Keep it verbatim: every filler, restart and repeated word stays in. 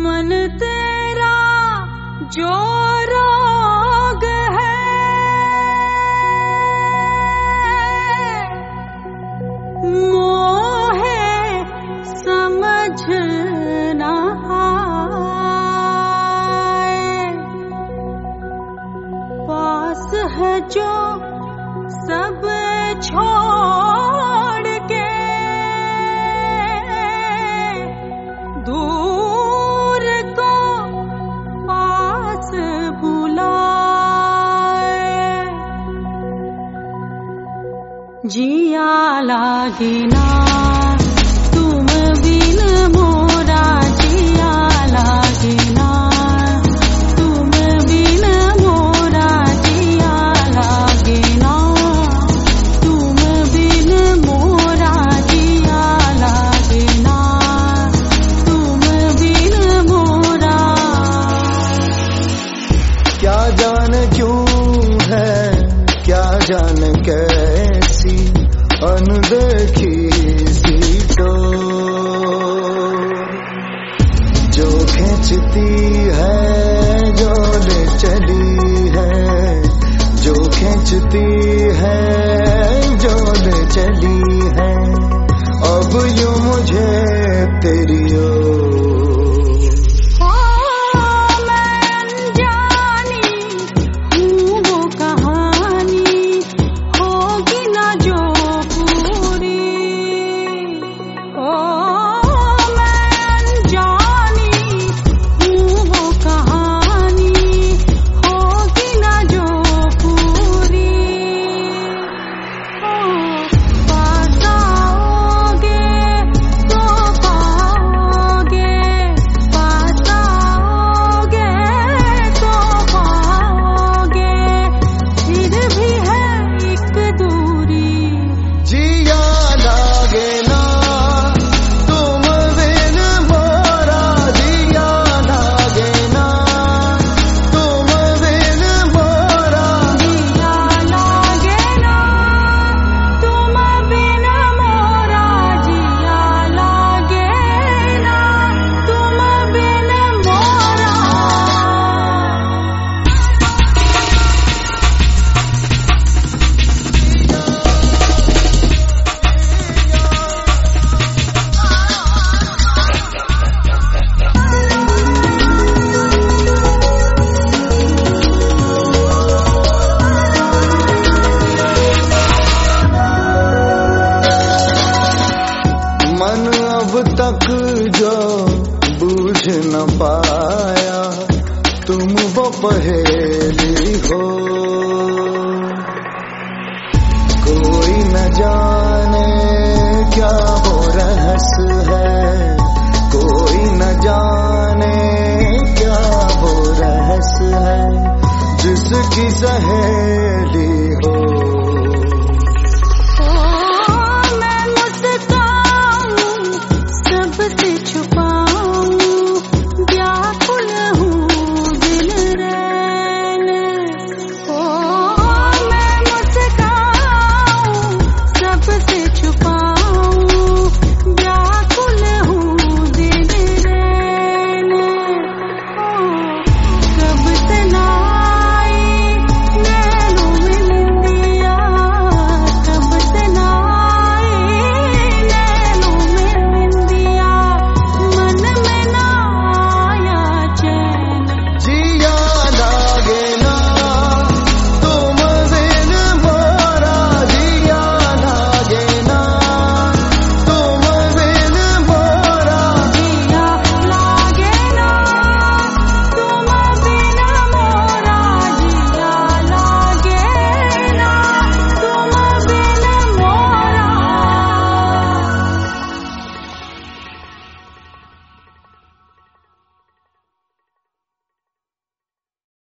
मन तेरा जो रोग है, मोहे समझ ना आए। पास है जो सब छोड़ के, दूर को पास बुलाए। जिया लागे ना तुम बिन मोरा, जिया लागे ना तुम बिन मोरा, जिया लागे ना तुम बिन मोरा, जिया लागे ना तुम बिन मोरा। क्या जान क्यों है, क्या जान कैसी अनदेखी सी डोर, जो खींचती है जो ले चली है, जो खींचती है जो ले चली है, अब यूं मुझे तेरी ओर। मन अब तक जो बूझ न पाया, तुम वो पहेली हो। कोई न जाने क्या वो रहस्य है, कोई न जाने क्या वो रहस्य है, जिसकी सहे